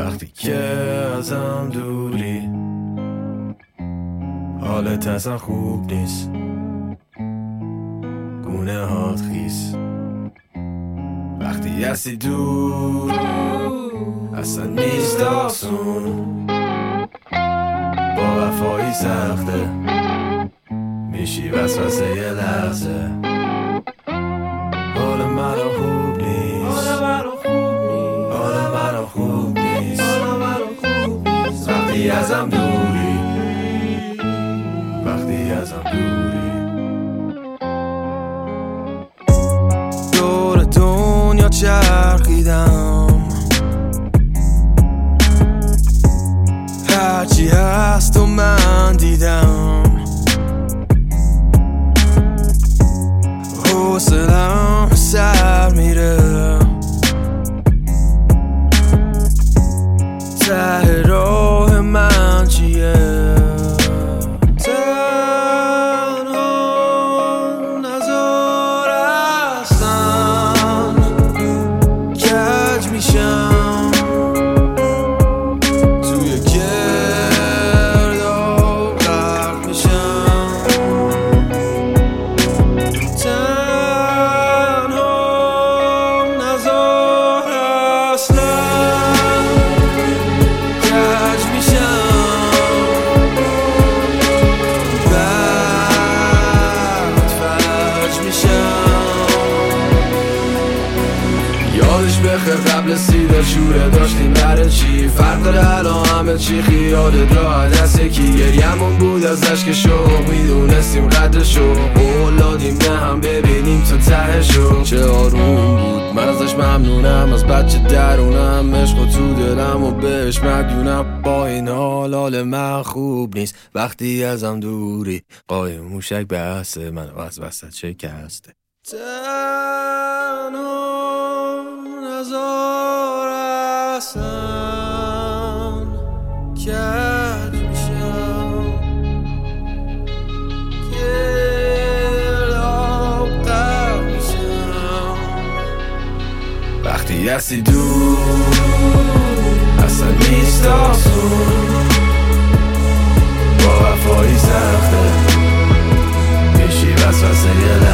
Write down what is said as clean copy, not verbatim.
وقتی که ازم دوری حالت اصلا خوب نیست، گونه هات خیس. وقتی هستی دور اصلا نیست آسون، با وفایی سخته میشی وسوسه یه لحظه. حال منو خوب نیست، حال منو خوب نیست. وقتی ازم دوری، وقتی ازم دوری. دور دنیا چرخیدم، هرچی هست و من دیدم. حوصله‌ام سر میره، ته راه من چیه؟ تنها نذار اصلا کج میشم توی گرداب غرق میشم. تنها نذار اصلا کج میشم، بعد فلج میشم. یادش بخیر قبل سیده شوره داشتیم برای چی؟ فرق داره الان همه چی خیالت راه دست یکی. گریمون بود ازش که شوق میدونستیم قدرشو، قولادیم نه هم ببینیم تو تهشو. چه آروم بود، من ازش ممنونم، از بچه درونم عشق و تو دلم و بهش مدیونم. با این حال من خوب نیست، وقتی ازم دوری. قایم موشک بحثه منو از وسط شکسته. تنها نذار اصلا کج میشم، گرداب غرق میشم. وقتی هستی دور اصلا نیست آسون، با وفایی سخته میشی وسوسه یه